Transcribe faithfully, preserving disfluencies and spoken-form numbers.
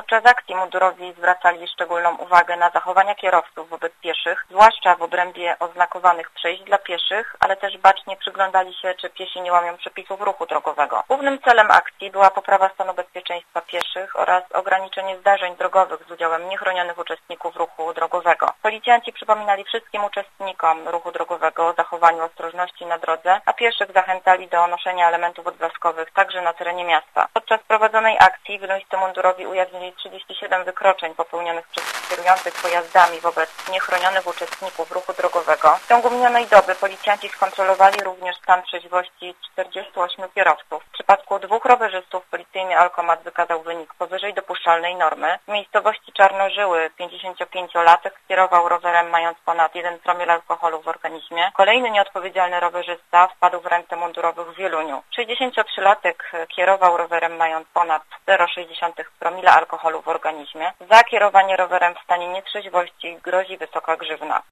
Podczas akcji mundurowi zwracali szczególną uwagę na zachowania kierowców wobec pieszych, zwłaszcza w obrębie oznakowanych przejść dla pieszych, ale też bacznie przyglądali się, czy piesi nie łamią przepisów ruchu drogowego. Głównym celem akcji była poprawa stanu bezpieczeństwa pieszych oraz ograniczenie zdarzeń drogowych z udziałem niechronionych uczestników ruchu drogowego. Policjanci przypominali wszystkim uczestnikom ruchu drogowego o zachowaniu ostrożności na drodze, a pieszych zachęcali do noszenia elementów odblaskowych także na terenie miasta. Podczas prowadzonej akcji wynoścy mundurowi ujawnili trzydzieści siedem wykroczeń popełnionych przez kierujących pojazdami wobec niechronionych uczestników ruchu drogowego. W ciągu minionej doby policjanci skontrolowali również stan trzeźwości czterdziestu ośmiu kierowców. W przypadku dwóch rowerzystów policyjny alkomat wykazał wynik powyżej dopuszczalnej normy. W miejscowości Czarnożyły pięćdziesięciopięciolatek kierował rowerem mając ponad jeden promil alkoholu w organizmie. Kolejny nieodpowiedzialny rowerzysta wpadł w ręce mundurowych w Wieluniu. sześćdziesięciotrzylatek kierował rowerem mając ponad zero przecinek sześć promila alkoholu w organizmie. Za kierowanie rowerem w stanie nietrzeźwości grozi wysoka grzywna.